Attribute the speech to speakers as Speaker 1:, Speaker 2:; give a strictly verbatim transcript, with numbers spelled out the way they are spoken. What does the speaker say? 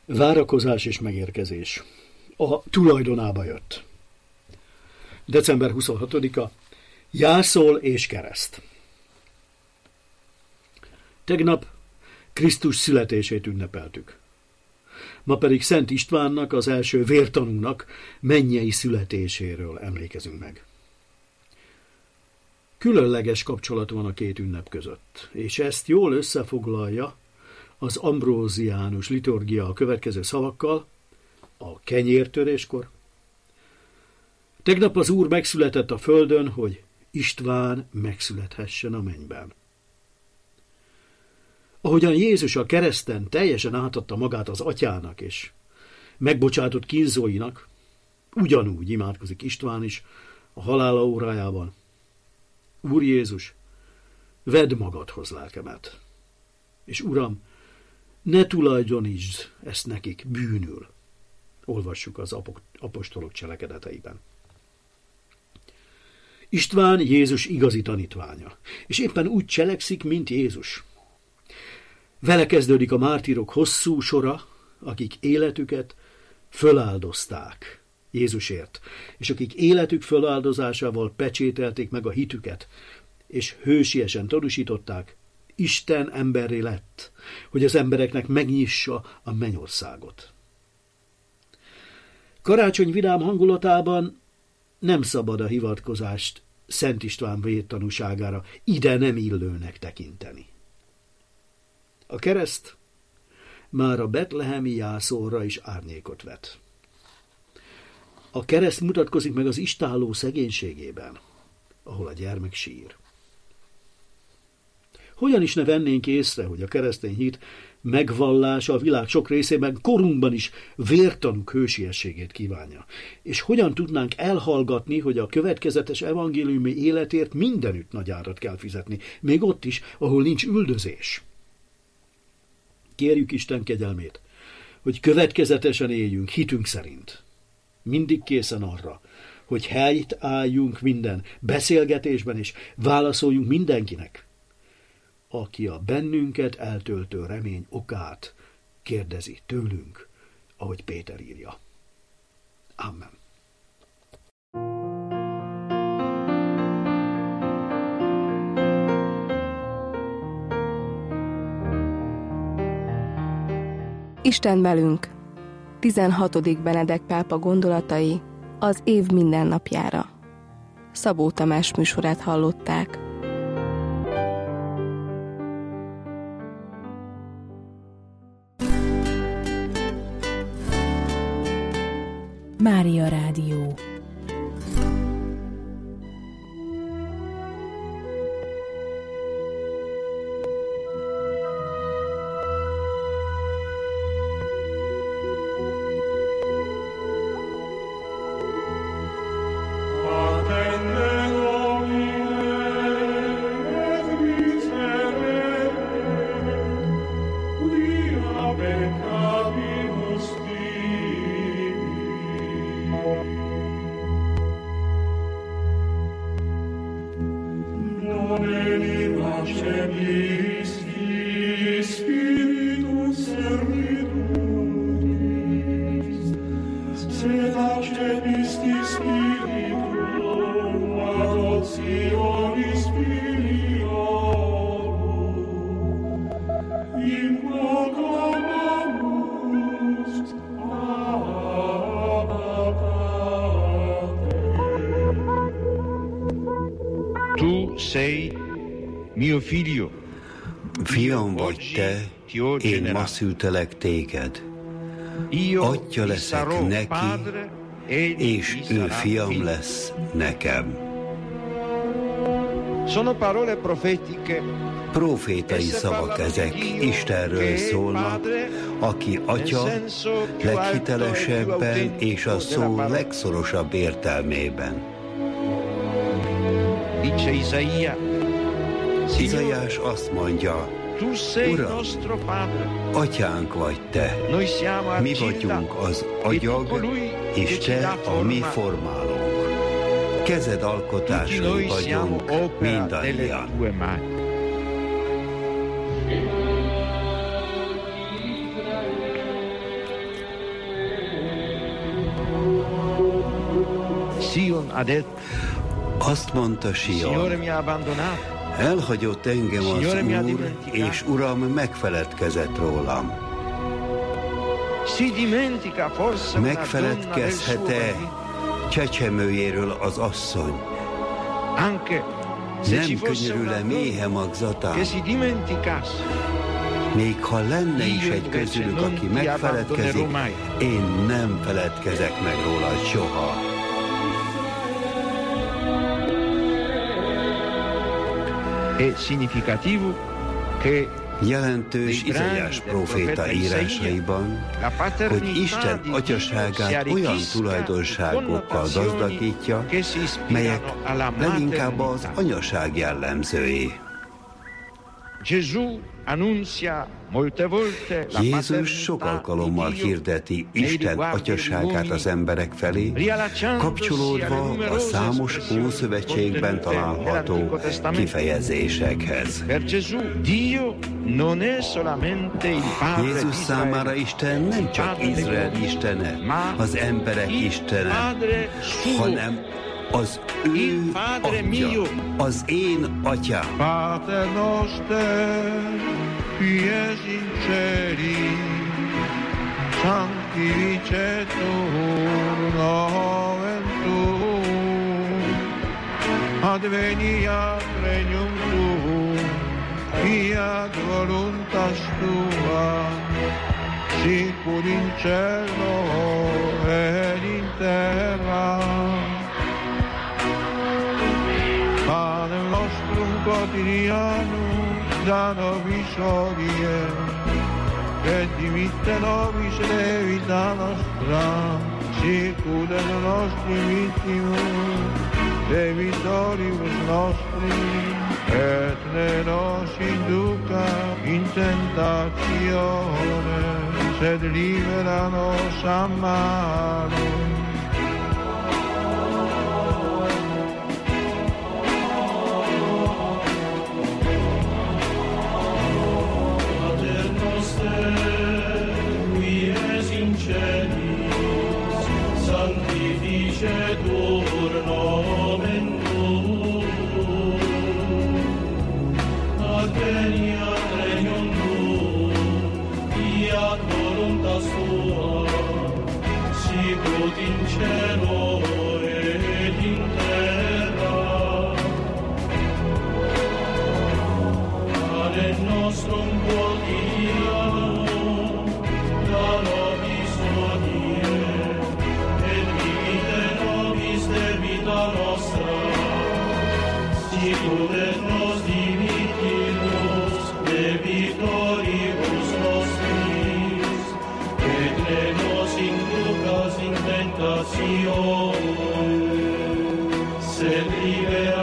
Speaker 1: Várakozás és megérkezés. A tulajdonába jött. december huszonhatodika. Jászol és kereszt. Tegnap Krisztus születését ünnepeltük. Ma pedig Szent Istvánnak, az első vértanúnak mennyei születéséről emlékezünk meg. Különleges kapcsolat van a két ünnep között, és ezt jól összefoglalja az ambróziánus liturgia a következő szavakkal: a kenyértöréskor. Tegnap az Úr megszületett a földön, hogy István megszülethessen a mennyben. Ahogyan Jézus a kereszten teljesen átadta magát az atyának és megbocsátott kínzóinak, ugyanúgy imádkozik István is a halála órájában: Úr Jézus, vedd magadhoz lelkemet, és Uram, ne tulajdonítsd ezt nekik bűnül. Olvassuk az apostolok cselekedeteiben. István Jézus igazi tanítványa, és éppen úgy cselekszik, mint Jézus. Vele kezdődik a mártírok hosszú sora, akik életüket föláldozták Jézusért, és akik életük föláldozásával pecsételték meg a hitüket, és hősiesen tanúsították: Isten emberré lett, hogy az embereknek megnyissa a mennyországot. Karácsony vidám hangulatában nem szabad a hivatkozást Szent István vértanúságára ide nem illőnek tekinteni. A kereszt már a betlehemi jászolra is árnyékot vet. A kereszt mutatkozik meg az istálló szegénységében, ahol a gyermek sír. Hogyan is ne vennénk észre, hogy a keresztény hit megvallása a világ sok részében korunkban is vértanúk hősiességét kívánja. És hogyan tudnánk elhallgatni, hogy a következetes evangéliumi életért mindenütt nagy árat kell fizetni, még ott is, ahol nincs üldözés. Kérjük Isten kegyelmét, hogy következetesen éljünk hitünk szerint. Mindig készen arra, hogy helyt álljunk minden beszélgetésben, és válaszoljunk mindenkinek, aki a bennünket eltöltő remény okát kérdezi tőlünk, ahogy Péter írja. Amen.
Speaker 2: Isten velünk. tizenhatodik Benedek pápa gondolatai az év mindennapjára. Szabó Tamás műsorát hallották.
Speaker 3: Mária Rádió.
Speaker 4: Tu sei mio figlio.
Speaker 5: Fiam vagy te, én ma szültelek téged. Atya leszek neki, és ő fiam lesz nekem.
Speaker 4: Sono parole profetiche.
Speaker 5: Profétai szavak ezek, Istenről szólnak, aki Atya leghitelesebben és a szó legszorosabb értelmében.
Speaker 4: Dice Isaia.
Speaker 5: Izaiás azt mondja: Uram, Atyánk vagy te, mi vagyunk az agyag, és te a mi formálónk. Kezed alkotásai vagyunk mindannyian.
Speaker 4: ha detto,
Speaker 5: Azt mondta
Speaker 4: Signore
Speaker 5: Sion,
Speaker 4: mi ha abbandonato,
Speaker 5: elhagyott engem az
Speaker 4: Signore mi ha
Speaker 5: Úr,
Speaker 4: dimenticato.
Speaker 5: és Uram megfeledkezett rólam.
Speaker 4: si dimentica forse una donna del suo
Speaker 5: Megfeledkezhet-e
Speaker 4: marito?
Speaker 5: csecsemőjéről az asszony?
Speaker 4: Anche se
Speaker 5: Nem
Speaker 4: ci fosse
Speaker 5: könyörül-e
Speaker 4: una
Speaker 5: méhe
Speaker 4: donna
Speaker 5: magzatán?
Speaker 4: che si dimenticasse,
Speaker 5: Még ha lenne is
Speaker 4: Io
Speaker 5: egy
Speaker 4: invece
Speaker 5: közülük,
Speaker 4: non
Speaker 5: aki
Speaker 4: ti
Speaker 5: megfeledkezik,
Speaker 4: abbandonerò mai.
Speaker 5: én nem feledkezek meg rólad soha.
Speaker 4: è significativo che
Speaker 5: Jelentős Izaiás próféta írásaiban, hogy Isten atyaságát olyan tulajdonságokkal gazdagítja, melyek leginkább az anyaság jellemzői.
Speaker 4: Gesù annunzia molte volte la
Speaker 5: Jézus sok
Speaker 4: paternità
Speaker 5: alkalommal
Speaker 4: di Dio
Speaker 5: hirdeti
Speaker 4: nei
Speaker 5: Isten
Speaker 4: riguardi
Speaker 5: atyaságát
Speaker 4: degli
Speaker 5: az
Speaker 4: uomini,
Speaker 5: emberek felé, kapcsolódva a számos Ószövetségben található kifejezésekhez.
Speaker 4: Per Gesù Dio non è solamente il Padre
Speaker 5: Jézus
Speaker 4: di
Speaker 5: számára
Speaker 4: Israele,
Speaker 5: Isten nem csak Izrael istene, az emberek istene,
Speaker 4: Padre suo,
Speaker 5: hanem az ő atya, az én atyám.
Speaker 4: Pater noster, qui es in celi, sanctificetur nomen tuum, adveniat regnum tuum, fiat voluntas tua, sicur in cielo ed in terra. Panem nostrum quotidianum da nobis hodie, et dimitte nobis debita nostra, sicut et nostri vittimus debitoribus nostri, et ne nos induca in tentatione, sed libera nos a malo.
Speaker 3: Sanctificetur nomen tuum, adveniat regnum tuum, fiat voluntas tua, sicut in cielo et in terra. Panem nostrum quotidianum da nobis hodie, et dimitte nobis debita nostra, sicut et nos dimittimus debitoribus nostris, et ne nos inducas in tentatione, sed libera